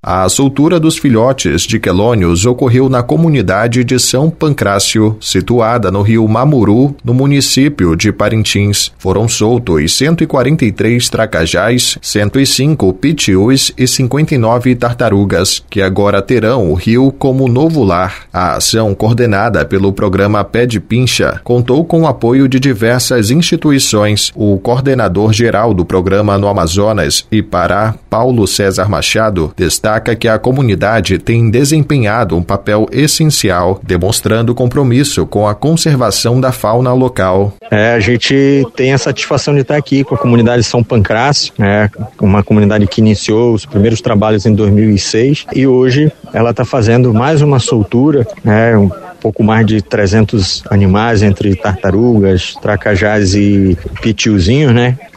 A soltura dos filhotes de quelônios ocorreu na comunidade de São Pancrácio, situada no rio Mamuru, no município de Parintins. Foram soltos 143 tracajás, 105 pitiús e 59 tartarugas, que agora terão o rio como novo lar. A ação, coordenada pelo programa Pé de Pincha, contou com o apoio de diversas instituições. O coordenador geral do programa no Amazonas e Pará, Paulo César Machado, destaca que a comunidade tem desempenhado um papel essencial, demonstrando compromisso com a conservação da fauna local. A gente tem a satisfação de estar aqui com a comunidade São Pancrácio, uma comunidade que iniciou os primeiros trabalhos em 2006 e hoje ela está fazendo mais uma soltura, um pouco mais de 300 animais entre tartarugas, tracajás e pitiuzinhos,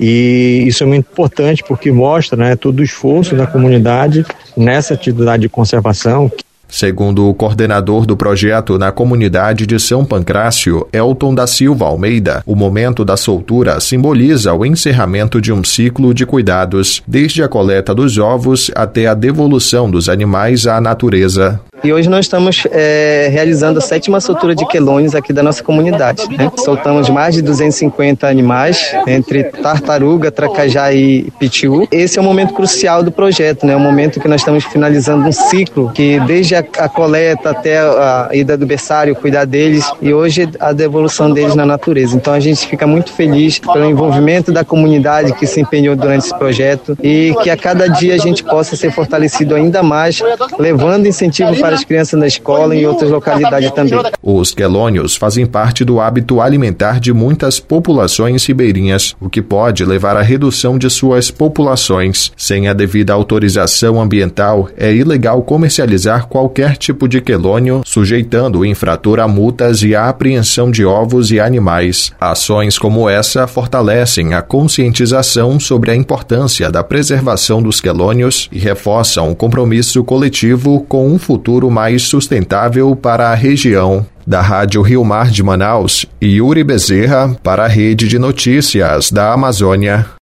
E isso é muito importante porque mostra, todo o esforço da comunidade nessa atividade de conservação. Segundo o coordenador do projeto na comunidade de São Pancrácio, Elton da Silva Almeida, o momento da soltura simboliza o encerramento de um ciclo de cuidados, desde a coleta dos ovos até a devolução dos animais à natureza. E hoje nós estamos realizando a 7ª soltura de quelônios aqui da nossa comunidade. Soltamos mais de 250 animais, entre tartaruga, tracajá e pitiú. Esse é o momento crucial do projeto, o momento que nós estamos finalizando um ciclo, que desde a coleta até a ida do berçário, cuidar deles, e hoje a devolução deles na natureza. Então a gente fica muito feliz pelo envolvimento da comunidade que se empenhou durante esse projeto e que a cada dia a gente possa ser fortalecido ainda mais, levando incentivo para as crianças na escola e em outras localidades também. Os quelônios fazem parte do hábito alimentar de muitas populações ribeirinhas, o que pode levar à redução de suas populações. Sem a devida autorização ambiental, é ilegal comercializar qualquer tipo de quelônio, sujeitando o infrator a multas e a apreensão de ovos e animais. Ações como essa fortalecem a conscientização sobre a importância da preservação dos quelônios e reforçam o compromisso coletivo com um futuro mais sustentável para a região. Da Rádio Rio Mar de Manaus, Yuri Bezerra para a Rede de Notícias da Amazônia.